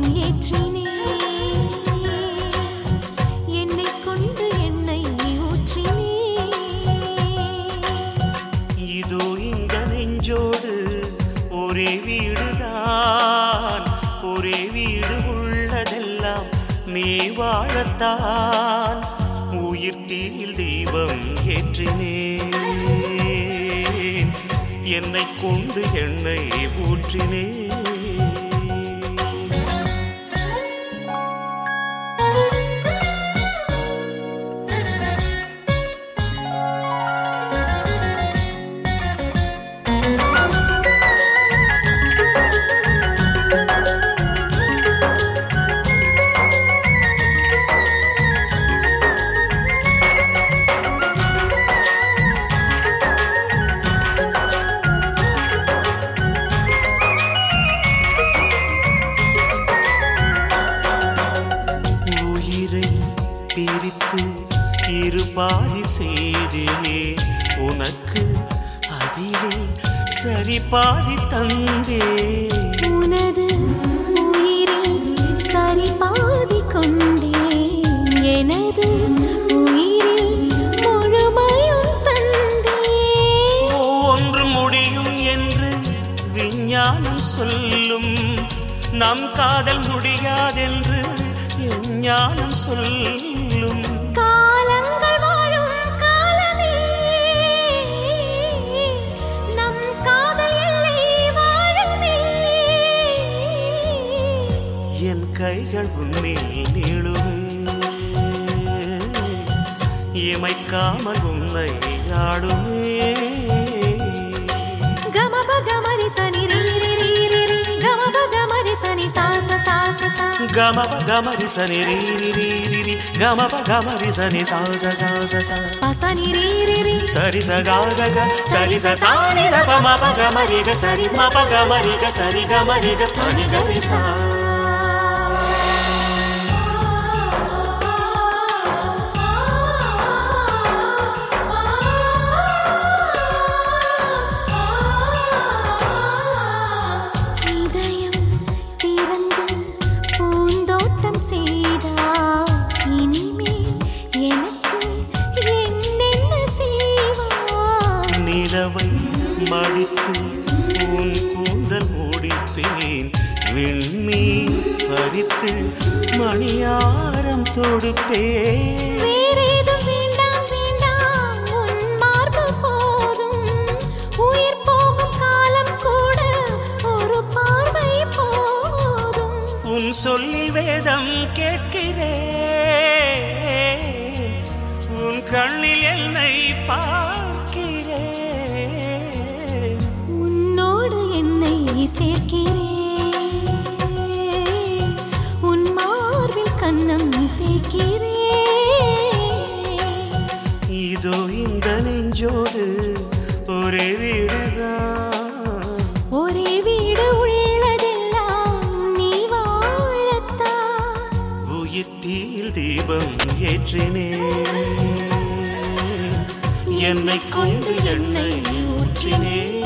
ஏற்றினேன் என்னை கொண்டு எண்ணெய் ஊற்றினேன் இதோ இந்த நெஞ்சோடு ஒரே வீடுதான் ஒரே வீடு உள்ளதெல்லாம் நீ வாழத்தான் உயிர் தீயில் தீபம் ஏற்றினேன் என்னை கொண்டு எண்ணெய் ஊற்றினேன் பிரித்து இருபாதி செய்தே உனக்கு அதிலே சரி பாதி தந்தே உனது உயிரில் சரி பாதி கொண்டேன் எனது உயிரில் முழுமையும் தந்தேன் ஒன்று முடியும் என்று விஞ்ஞானம் சொல்லும் நம் காதல் முடியாதென்று ஞானம் சொல்லும் காலங்கள் வாழும் காலமே நம் காதல் எல்லை வாழுமே என் கைகள் உன்னில் நீளுமே இமைக்காமல் உன்னை ஆடுமே கமப கமரி சனி ரீ ரீ ரீ ரீ ரீ கமப கமரி சனி சா சா சா சா சா கமப கமரி சனி ரீ ரீ ரீ ரீ ரீ கமப கமரி சனி சா சா சா சா சா பசனி ரீ ரீ ரீ சரி ச க க க சரி ச சா நி த ப ம ப கமரி க சரி ம ப கமரி க சரி கமரி க ப நி க ரி சா நிலவை மடித்து உன் கூந்தல் முடிப்பேன் விண்மீன் பறித்து மணியாரம் தொடுப்பேன் வேறேதும் வேண்டாம் வேண்டாம் உன் மார்பு போதும் உயிர் போகும் காலம் கூட ஒரு பார்வை போதும் உன் சொல்லில் வேதம் கேட்கிறேன் உன் கண்ணில் என்னை பார்க்கிறேன் உன்னோடு என்னை சேர்க்கிறேன் உன் மார்பில் கண்ணம் தேய்க்கிறேன் இதோ இந்த நெஞ்சோடு ஒரே வீடுதான் ஒரே வீடு உள்ளதெல்லாம் நீ வாழத்தான் உயிர் தீயில் தீபம் ஏற்றினேன் என்னை கொண்டு எண்ணெய் ஊற்றினேன்